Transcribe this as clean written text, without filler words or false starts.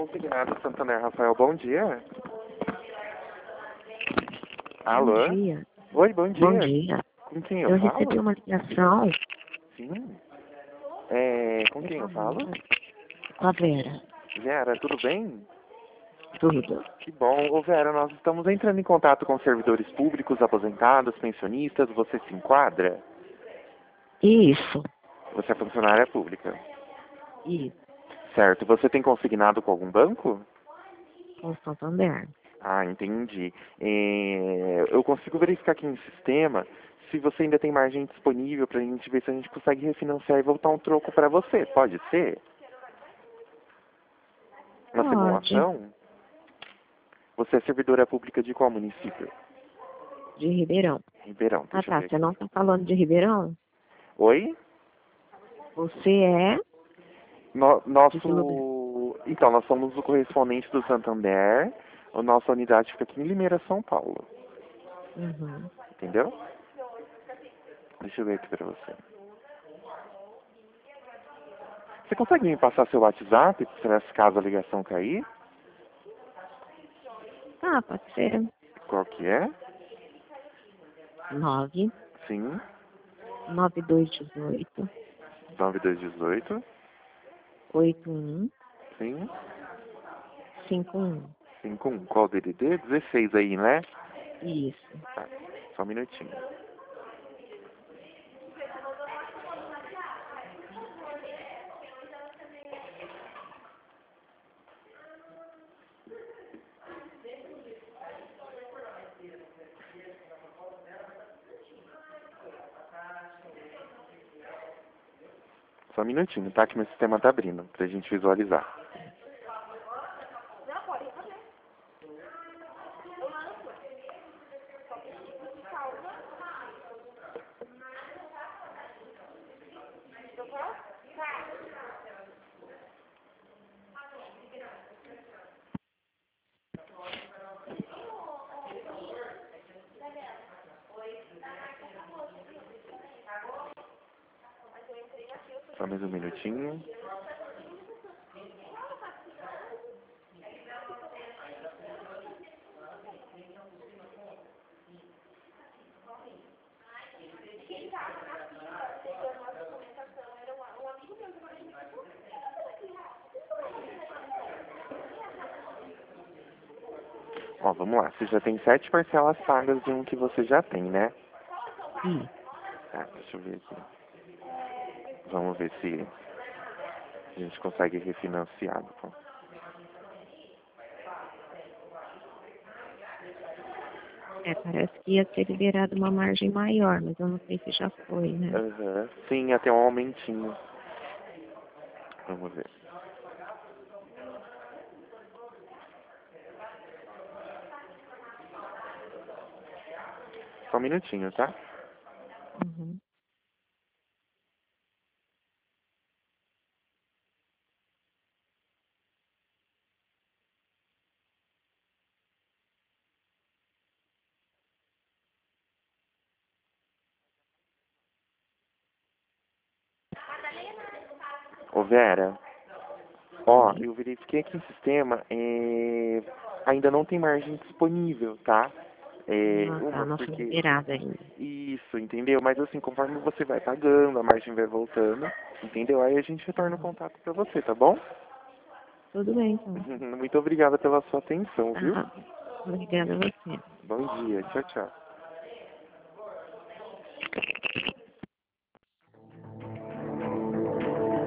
Consignado Santander, Rafael, bom dia. Bom Alô? dia. Oi, bom dia. Bom dia. Com quem Eu eu falo? recebi uma ligação. Sim. Com quem eu falo? Com a Vera. Vera, tudo bem? Tudo. Que bom. Ô Vera, nós estamos entrando em contato com servidores públicos, aposentados, pensionistas. Você se enquadra? Isso. Você é funcionária pública. Isso. Certo. Você tem consignado com algum banco? Com o Santander. Ah, entendi. Eu consigo verificar aqui no sistema se você ainda tem margem disponível para a gente ver se a gente consegue refinanciar e voltar um troco para você. Pode ser? Uma Pode. simulação? Você é servidora pública de qual município? De Ribeirão. Ribeirão, Ah, deixa eu tá. ver Você aqui. não tá falando de Ribeirão? Oi? Você é No- de que lugar? nosso... Então, nós somos o correspondente do Santander. A nossa unidade fica aqui em Limeira, São Paulo. Uhum. Entendeu? Deixa eu ver aqui para você. Você consegue me passar seu WhatsApp, caso a ligação cair? Tá, pode ser. Qual que é? 9 Sim, 9218 9218. 81 Sim, 51. 51. Qual o DDD? 16 aí, né? Isso. Tá, só um minutinho. Só um minutinho, tá? Que meu sistema tá abrindo, pra gente visualizar. Só mais um minutinho. Ó, vamos lá. Você já tem 7 parcelas pagas de um que você já tem, né? Isso. Tá, deixa eu ver aqui. Vamos ver se a gente consegue refinanciar. Pô. Parece que ia ser liberado uma margem maior, mas eu não sei se já foi, né? Aham. Sim, até um aumentinho. Vamos ver. Só um minutinho, tá? Uhum. Ô Vera, ó, Oi. eu verifiquei aqui no sistema, ainda não tem margem disponível, tá? Ah, tá. Não foi Porque liberado ainda. isso, entendeu? Mas assim, conforme você vai pagando, a margem vai voltando, entendeu? Aí a gente retorna o Uhum. contato pra você, tá bom? Tudo bem, então. Muito obrigada pela sua atenção, viu? Tá. Obrigada a você. Bom dia, tchau, tchau.